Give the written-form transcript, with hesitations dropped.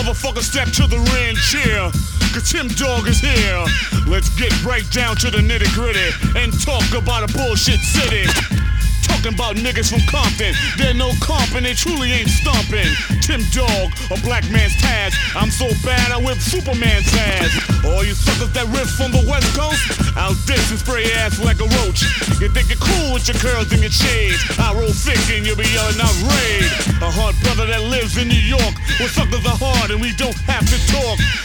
Motherfucker, step to the ring chair, cause Tim Dog is here. Let's get right down to the nitty gritty and talk about a bullshit city. Talking about niggas from Compton, they're no comp and they truly ain't stomping. Tim Dog, a black man's Taz. I'm so bad I whip Superman's ass. All you suckers that riff from the West Coast, I'll diss and spray your ass like a roach. You think you're cool with your curls and your shades, I roll thick and you'll be yelling out raid. A hard brother that lives in New York, where suckers are hard and we don't have to talk.